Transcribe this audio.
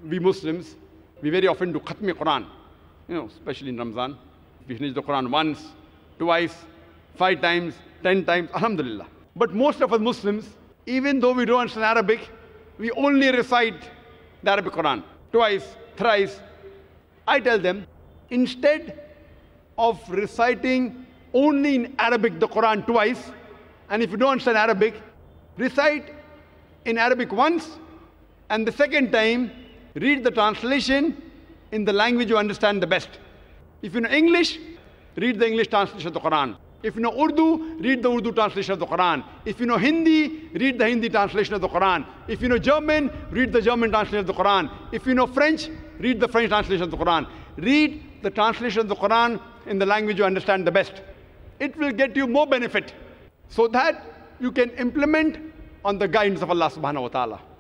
we Muslims, we very often do Khatmi Quran, especially in Ramzan. We finish the Quran once, twice, 5 times, 10 times, alhamdulillah. But most of us Muslims, even though we don't understand Arabic, we only recite the Arabic Quran twice, thrice. I tell them, instead of reciting only in Arabic the Quran twice, and if you don't understand Arabic, recite in Arabic once, and the second time, read the translation in the language you understand the best. If you know English, read the English translation of the Quran. If you know Urdu, read the Urdu translation of the Quran. If you know Hindi, read the Hindi translation of the Quran. If you know German, read the German translation of the Quran. If you know French, read the French translation of the Quran. Read the translation of the Quran in the language you understand the best. It will get you more benefit so that you can implement on the guidance of Allah subhanahu wa ta'ala.